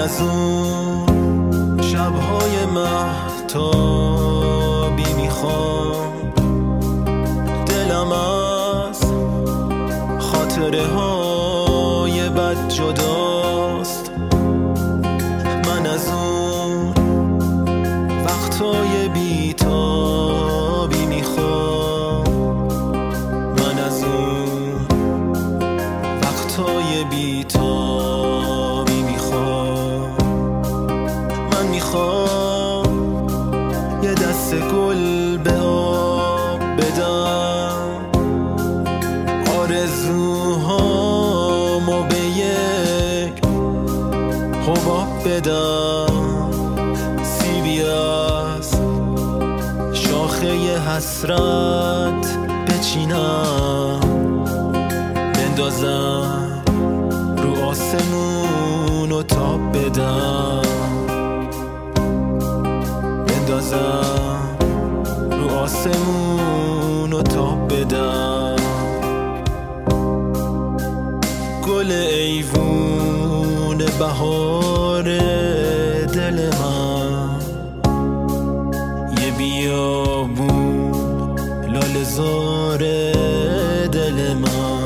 از اون شب‌های مهتابی میخوام، دلم از خاطره های بد جداست. من از اون وقتای بیتابی میخوام، من از اون وقتای بیتابی میخوام. من میخوام یه دست گل به آب بدم، آرزوهامو به یک حباب بدم، سیبی از شاخه حسرت بچینم، بندازم رو آسمون و تاب بدم، بندازم رو آسمون و تاب بدم. گل ایوون بهار دل من، یه بیابون لاله زار دل من.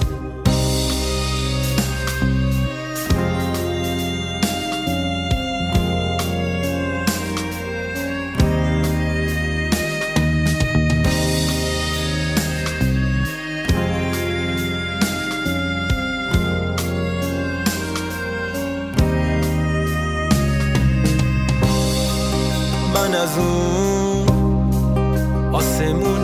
من از اون آسمون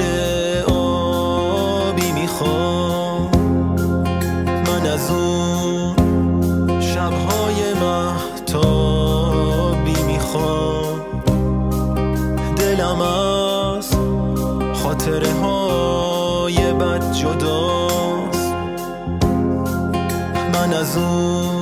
آبی میخوام، من از اون شب‌های مهتابی میخوام، دلم از خاطره های بد جداست. من از اون